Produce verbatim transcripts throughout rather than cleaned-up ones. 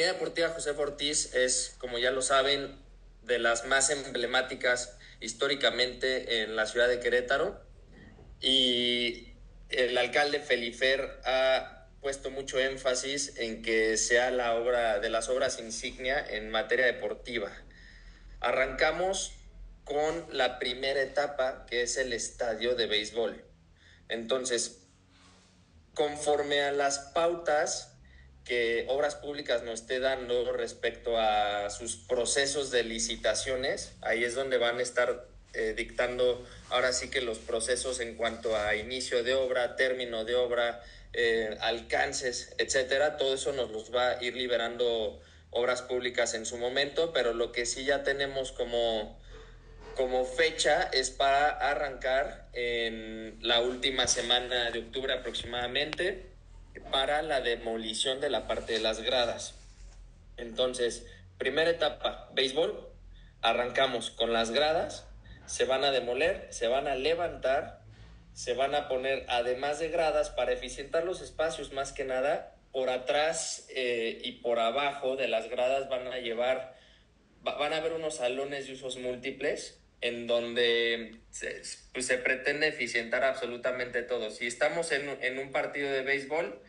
Unidad Deportiva Josefa Ortiz es, como ya lo saben, de las más emblemáticas históricamente en la ciudad de Querétaro, y el alcalde Felifer ha puesto mucho énfasis en que sea la obra de las obras insignia en materia deportiva. Arrancamos con la primera etapa, que es el estadio de béisbol. Entonces, conforme a las pautas que Obras Públicas nos esté dando respecto a sus procesos de licitaciones, ahí es donde van a estar eh, dictando ahora sí que los procesos en cuanto a inicio de obra, término de obra, eh, alcances, etcétera. Todo eso nos los va a ir liberando Obras Públicas en su momento, pero lo que sí ya tenemos como como fecha es para arrancar en la última semana de octubre aproximadamente, para la demolición de la parte de las gradas. Entonces, primera etapa, béisbol, arrancamos con las gradas, se van a demoler, se van a levantar, se van a poner, además de gradas, para eficientar los espacios más que nada, por atrás eh, y por abajo de las gradas van a llevar, va, van a haber unos salones de usos múltiples en donde se, pues se pretende eficientar absolutamente todo. Si estamos en, en un partido de béisbol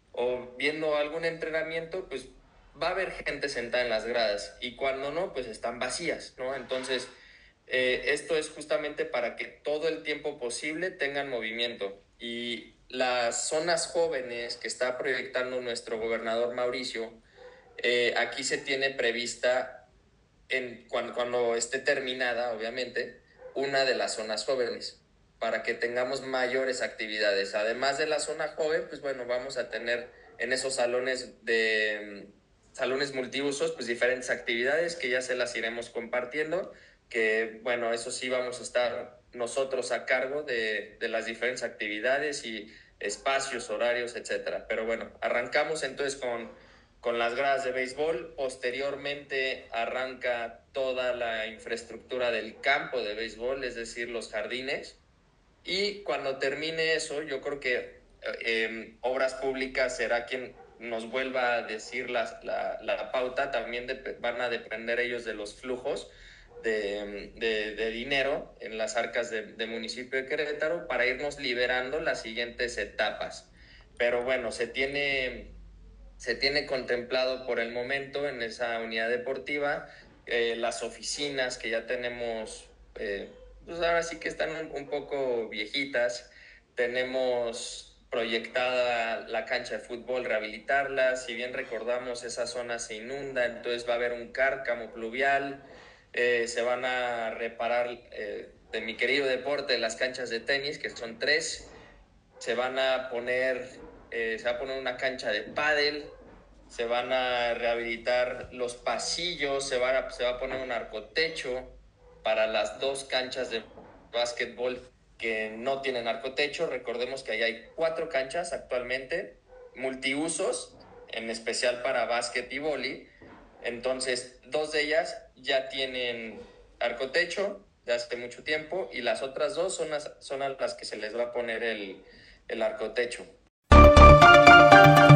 o viendo algún entrenamiento, pues va a haber gente sentada en las gradas, y cuando no, pues están vacías, ¿no? Entonces, eh, esto es justamente para que todo el tiempo posible tengan movimiento. Y las zonas jóvenes que está proyectando nuestro gobernador Mauricio, eh, aquí se tiene prevista, en, cuando, cuando esté terminada, obviamente, una de las zonas jóvenes, para que tengamos mayores actividades. Además de la zona joven, pues bueno, vamos a tener en esos salones de salones multiusos, pues diferentes actividades que ya se las iremos compartiendo, que bueno, eso sí vamos a estar nosotros a cargo de, de las diferentes actividades y espacios, horarios, etcétera. Pero bueno, arrancamos entonces con con las gradas de béisbol. Posteriormente arranca toda la infraestructura del campo de béisbol, es decir, los jardines. Y cuando termine eso, yo creo que eh, Obras Públicas será quien nos vuelva a decir la, la, la pauta. También de, van a depender ellos de los flujos de, de, de dinero en las arcas del de municipio de Querétaro, para irnos liberando las siguientes etapas. Pero bueno, se tiene... Se tiene contemplado por el momento en esa unidad deportiva eh, las oficinas que ya tenemos, eh, pues ahora sí que están un, un poco viejitas. Tenemos proyectada la cancha de fútbol, rehabilitarla. Si bien recordamos, esa zona se inunda, entonces va a haber un cárcamo pluvial. Eh, se van a reparar, eh, de mi querido deporte, las canchas de tenis, que son tres. Se van a poner Eh, se va a poner una cancha de pádel, se van a rehabilitar los pasillos, se va a, se va a poner un arcotecho para las dos canchas de básquetbol que no tienen arcotecho. Recordemos que ahí hay cuatro canchas actualmente, multiusos, en especial para básquet y vóley. Entonces, dos de ellas ya tienen arcotecho de hace mucho tiempo, y las otras dos son, las, son a las que se les va a poner el, el arcotecho.